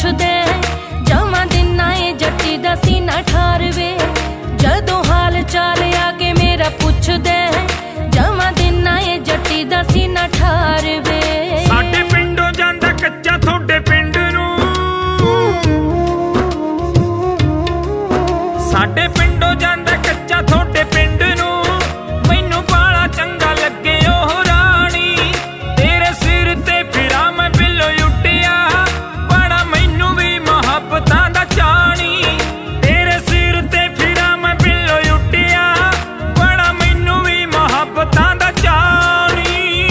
पुछदे जमा दिना ए जट्टी दा सीना ठारवे जदों हाल चाल आके मेरा पुछदे जमा दिना ए जट्टी दा सीना ठारवे साडे पिंडों जांदा कच्चा थोड़े पिंड नूं साडे पिंडों जांदा कच्चा थोड़े पिंड नूं मैनू बाला चंगा लगे ओह रानी तेरे सिर ते फिरा मैं बिल्लो उड्डिया बड़ा मैनू भी मुहब्बतां दा चाणी तेरे सिर ते फिरा मैं बिल्लो उड्डिया बड़ा मैनू भी मुहब्बतां दा चाणी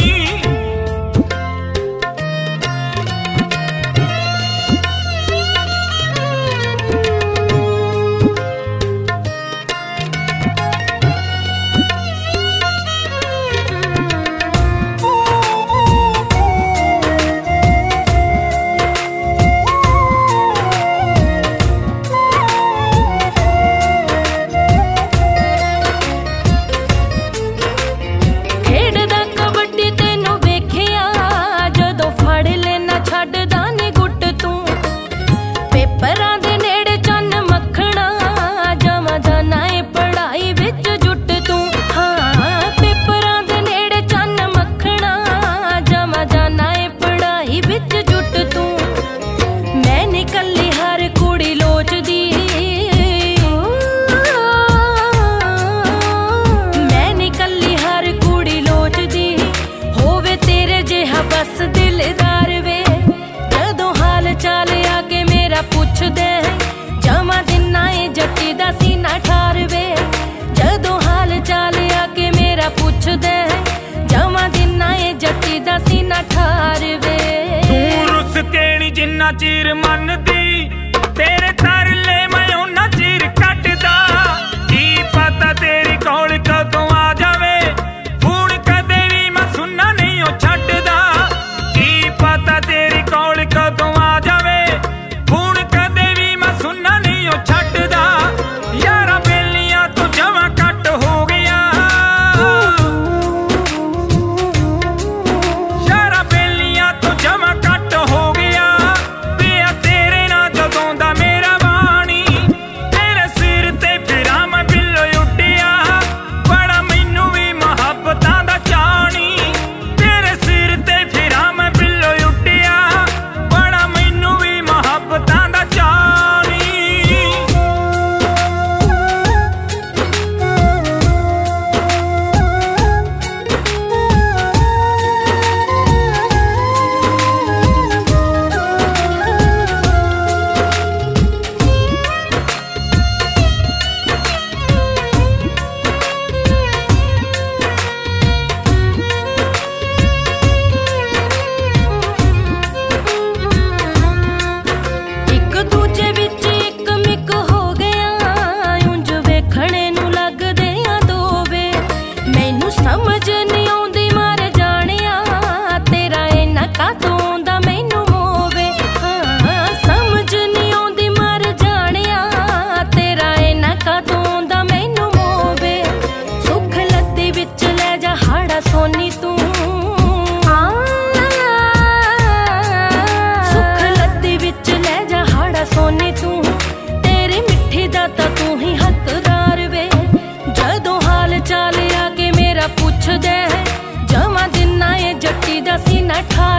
बस दिलदार वे जदों हाल चाल आके मेरा पुछदे जमा दिना ए जट्टी दा सीना ठारवे जदों हाल चाल आके मेरा पुछदे जमा दिना ए जट्टी दा सीना ठारवे तू रुस केणी जिन्ना चीर मनदी तेरे तरले मैं उन्ना चीर कटदा की पता तेरी कौल कदों आ जावे फोन कदे भी मैं सुनना नहीं ओ छड्डदा पता तेरी कौल कदों आ जावे फोन कदे भी मैं सुनना नहीं ओ छड्डदा यारा बेलियां तू जमा कट हो गया यारा बेलियां तू जमा कट हो गया पिया तेरे ना जदों दा मेरा बाणी तेरे सिर ते फिरा मैं बिल्लो उड्डिया बड़ा मैनू भी मुहब्बतां दा चाणी तेरे सिर ते फिरा मैं समझ नहीं आउंदी मार जानिया तेरा इन्ना कातों दा मैनू मोवे समझ नहीं आउंदी मार जानिया तेरा इन्ना कातों दा मैनू मोवे सुख लत्ती विच ले जा हाड़ा सोनी तू सुख लत्ती विच ले जा हाड़ा सोनी तू तेरी मिठी दा तां तू ही हकदार वे जदों हाल चाल आके मेरा पुछदे जमा दिना ए जट्टी दा सीना ठा